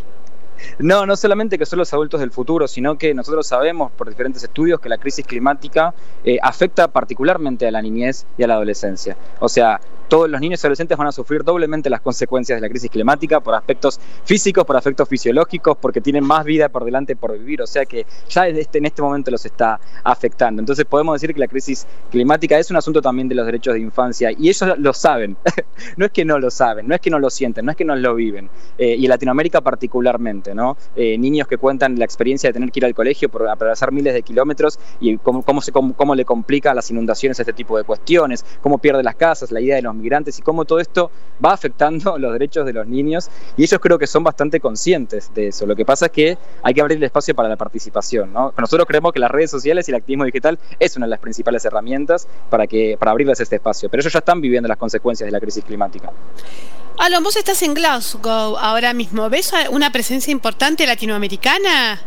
No solamente que son los adultos del futuro, sino que nosotros sabemos por diferentes estudios que la crisis climática afecta particularmente a la niñez y a la adolescencia. O sea, todos los niños y adolescentes van a sufrir doblemente las consecuencias de la crisis climática, por aspectos físicos, por aspectos fisiológicos, porque tienen más vida por delante por vivir. O sea que ya en este momento los está afectando. Entonces podemos decir que la crisis climática es un asunto también de los derechos de infancia, y ellos lo saben. No es que no lo saben, no es que no lo sienten, no es que no lo viven. Y en Latinoamérica particularmente, ¿no? Niños que cuentan la experiencia de tener que ir al colegio por atravesar miles de kilómetros, y cómo le complica las inundaciones a este tipo de cuestiones, cómo pierde las casas, la idea de los migrantes, y cómo todo esto va afectando los derechos de los niños, y ellos creo que son bastante conscientes de eso. Lo que pasa es que hay que abrir el espacio para la participación, ¿no? Nosotros creemos que las redes sociales y el activismo digital es una de las principales herramientas para abrirles este espacio, pero ellos ya están viviendo las consecuencias de la crisis climática. Alon, vos estás en Glasgow ahora mismo. ¿Ves una presencia importante latinoamericana?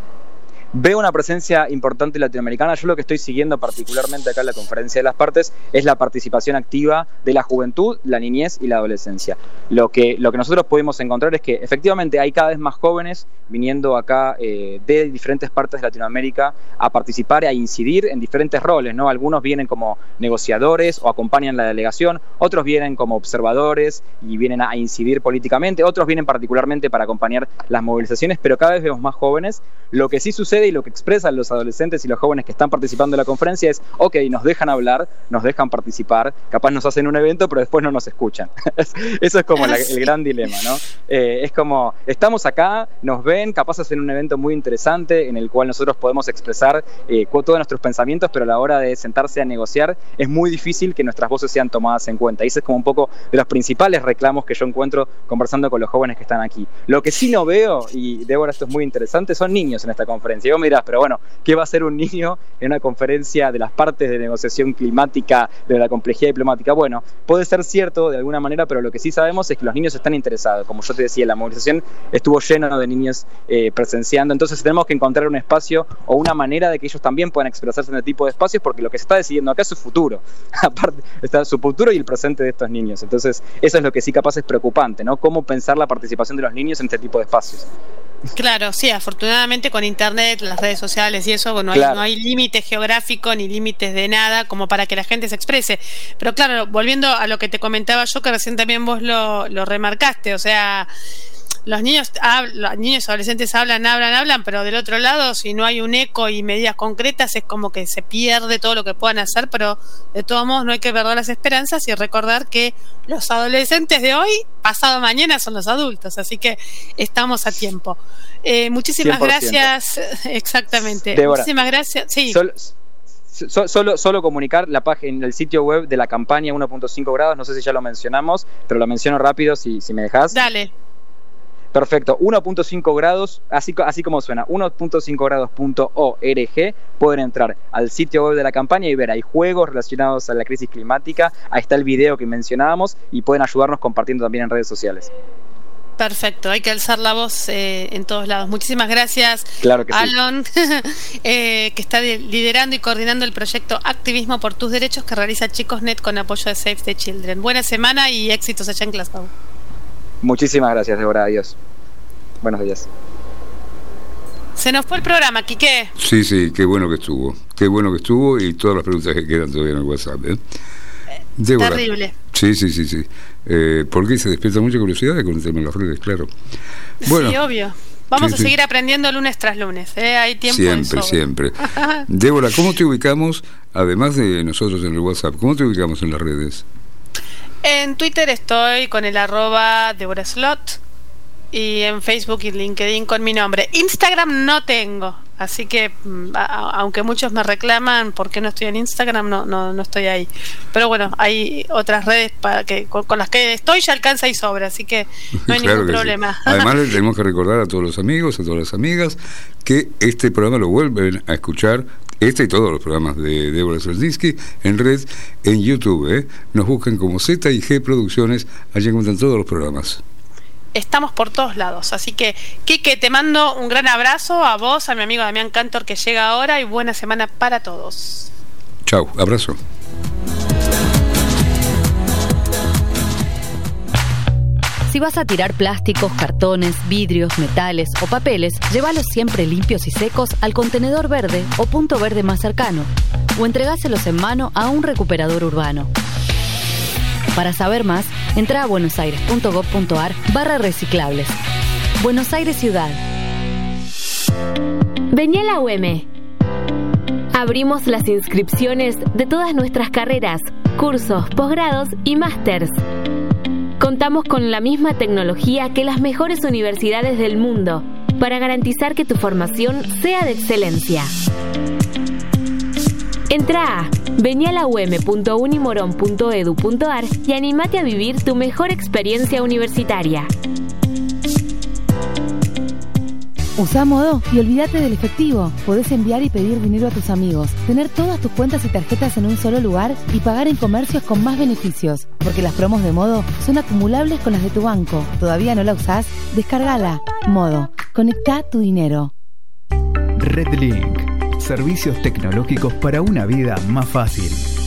Veo una presencia importante latinoamericana. Yo lo que estoy siguiendo particularmente acá en la Conferencia de las Partes es la participación activa de la juventud, la niñez y la adolescencia. Lo que nosotros pudimos encontrar es que efectivamente hay cada vez más jóvenes viniendo acá de diferentes partes de Latinoamérica a participar y a incidir en diferentes roles, ¿no? Algunos vienen como negociadores o acompañan la delegación, otros vienen como observadores y vienen a incidir políticamente, otros vienen particularmente para acompañar las movilizaciones, pero cada vez vemos más jóvenes. Lo que sí sucede y lo que expresan los adolescentes y los jóvenes que están participando en la conferencia es, ok, nos dejan hablar, nos dejan participar, capaz nos hacen un evento, pero después no nos escuchan. Eso es como el gran dilema, ¿no? Es como, estamos acá, nos ven, capaz hacen un evento muy interesante en el cual nosotros podemos expresar todos nuestros pensamientos, pero a la hora de sentarse a negociar es muy difícil que nuestras voces sean tomadas en cuenta. Y ese es como un poco de los principales reclamos que yo encuentro conversando con los jóvenes que están aquí. Lo que sí no veo, y Débora, esto es muy interesante, son niños en esta conferencia. Y vos me dirás, pero bueno, ¿qué va a hacer un niño en una conferencia de las partes de negociación climática, de la complejidad diplomática? Bueno, puede ser cierto de alguna manera, pero lo que sí sabemos es que los niños están interesados. Como yo te decía, la movilización estuvo llena de niños presenciando, entonces tenemos que encontrar un espacio o una manera de que ellos también puedan expresarse en este tipo de espacios, porque lo que se está decidiendo acá es su futuro. Aparte, está su futuro y el presente de estos niños. Entonces, eso es lo que sí capaz es preocupante, ¿no? Cómo pensar la participación de los niños en este tipo de espacios. Claro, sí, afortunadamente con internet, las redes sociales y eso, no hay límite geográfico ni límites de nada como para que la gente se exprese. Pero claro, volviendo a lo que te comentaba yo, que recién también vos lo remarcaste, o sea, los niños adolescentes hablan, pero del otro lado, si no hay un eco y medidas concretas, es como que se pierde todo lo que puedan hacer, pero de todos modos no hay que perder las esperanzas y recordar que los adolescentes de hoy, pasado mañana, son los adultos, así que estamos a tiempo. Muchísimas 100%. Gracias. Exactamente. Débora, muchísimas gracias. Sí. Solo comunicar la página, el sitio web de la campaña 1.5 grados, no sé si ya lo mencionamos, pero lo menciono rápido si me dejas. Dale. Perfecto, 1.5 grados, así como suena, 1.5grados.org, pueden entrar al sitio web de la campaña y ver, hay juegos relacionados a la crisis climática, ahí está el video que mencionábamos y pueden ayudarnos compartiendo también en redes sociales. Perfecto, hay que alzar la voz en todos lados. Muchísimas gracias, claro que Alon, que está liderando y coordinando el proyecto Activismo por tus Derechos que realiza Chicos.net con apoyo de Save the Children. Buena semana y éxitos allá en Glasgow. Muchísimas gracias, Débora. Adiós. Buenos días. Se nos fue el programa, Quique. Sí, qué bueno que estuvo. Qué bueno que estuvo y todas las preguntas que quedan todavía en el WhatsApp. Débora. Terrible. Sí. Porque se despierta mucha curiosidad con el tema de las redes, claro. Bueno, sí, obvio. Vamos a seguir aprendiendo lunes tras lunes. Hay tiempo siempre. Débora, ¿cómo te ubicamos, además de nosotros en el WhatsApp, cómo te ubicamos en las redes? En Twitter estoy con el @Débora Slot y en Facebook y LinkedIn con mi nombre. Instagram no tengo, así que aunque muchos me reclaman por qué no estoy en Instagram, no estoy ahí. Pero bueno, hay otras redes con las que estoy, ya alcanza y sobra, así que no hay ningún problema. Sí. Además le tenemos que recordar a todos los amigos, a todas las amigas, que este programa lo vuelven a escuchar, este y todos los programas de Débora Soltinsky en red, en YouTube. Nos buscan como Z&G Producciones, allí encuentran todos los programas. Estamos por todos lados, así que Quique, te mando un gran abrazo a vos, a mi amigo Damián Cantor que llega ahora y buena semana para todos. Chau, abrazo. Si vas a tirar plásticos, cartones, vidrios, metales o papeles, llévalos siempre limpios y secos al contenedor verde o punto verde más cercano, o entregáselos en mano a un recuperador urbano. Para saber más, entra a buenosaires.gov.ar/reciclables. Buenos Aires Ciudad. Vení a la UM. Abrimos las inscripciones de todas nuestras carreras, cursos, posgrados y másters. Contamos con la misma tecnología que las mejores universidades del mundo para garantizar que tu formación sea de excelencia. Entra a venialaum.unimoron.edu.ar y animate a vivir tu mejor experiencia universitaria. Usa Modo y olvídate del efectivo. Podés enviar y pedir dinero a tus amigos, tener todas tus cuentas y tarjetas en un solo lugar y pagar en comercios con más beneficios. Porque las promos de Modo son acumulables con las de tu banco. ¿Todavía no la usás? Descargala. Modo. Conectá tu dinero. Redlink. Servicios tecnológicos para una vida más fácil.